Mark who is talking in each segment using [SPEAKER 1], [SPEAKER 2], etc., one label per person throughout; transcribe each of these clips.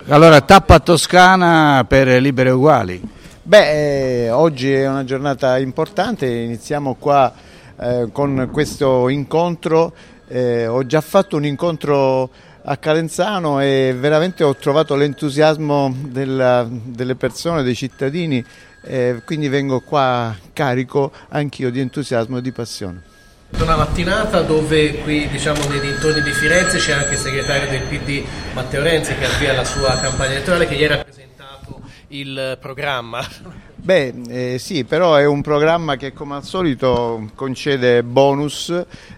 [SPEAKER 1] Allora, tappa toscana per Liberi e Uguali.
[SPEAKER 2] Oggi è una giornata importante, iniziamo qua con questo incontro. Ho già fatto un incontro a Calenzano e veramente ho trovato l'entusiasmo delle persone, dei cittadini, quindi vengo qua carico anch'io di entusiasmo e di passione.
[SPEAKER 3] Una mattinata dove qui, nei dintorni di Firenze, c'è anche il segretario del PD Matteo Renzi che avvia la sua campagna elettorale, che ieri ha presentato il programma.
[SPEAKER 2] Sì, però è un programma che come al solito concede bonus,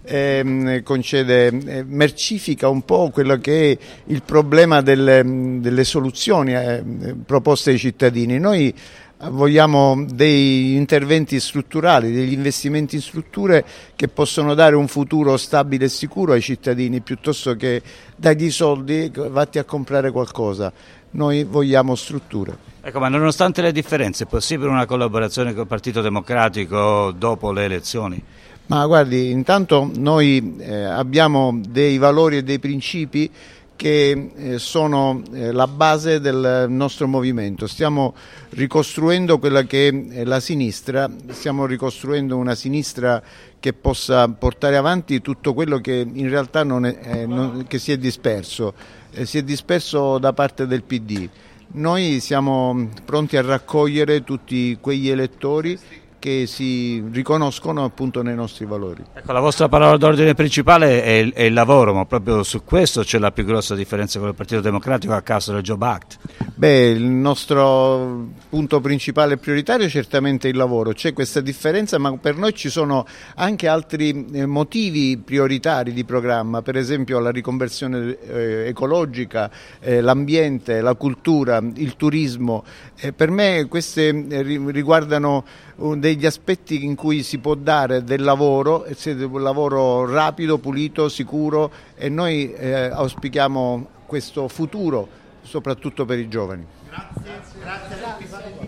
[SPEAKER 2] mercifica un po' quello che è il problema delle soluzioni proposte ai cittadini. Noi vogliamo degli interventi strutturali, degli investimenti in strutture che possono dare un futuro stabile e sicuro ai cittadini, piuttosto che dargli soldi, vatti a comprare qualcosa. Noi vogliamo strutture.
[SPEAKER 1] Ecco, ma nonostante le differenze, è possibile una collaborazione col Partito Democratico dopo le elezioni?
[SPEAKER 2] Ma guardi, intanto noi abbiamo dei valori e dei principi che sono la base del nostro movimento. Stiamo ricostruendo quella che è la sinistra, stiamo ricostruendo una sinistra che possa portare avanti tutto quello che in realtà che si è disperso da parte del PD. Noi siamo pronti a raccogliere tutti quegli elettori che si riconoscono appunto nei nostri valori.
[SPEAKER 1] Ecco, la vostra parola d'ordine principale è il lavoro, ma proprio su questo c'è la più grossa differenza con il Partito Democratico a causa del Job Act.
[SPEAKER 2] Il nostro punto principale e prioritario è certamente il lavoro, c'è questa differenza, ma per noi ci sono anche altri motivi prioritari di programma, per esempio la riconversione ecologica, l'ambiente, la cultura, il turismo. Per me queste riguardano degli aspetti in cui si può dare del lavoro, un lavoro rapido, pulito, sicuro, e noi auspichiamo questo futuro soprattutto per i giovani.
[SPEAKER 4] Grazie.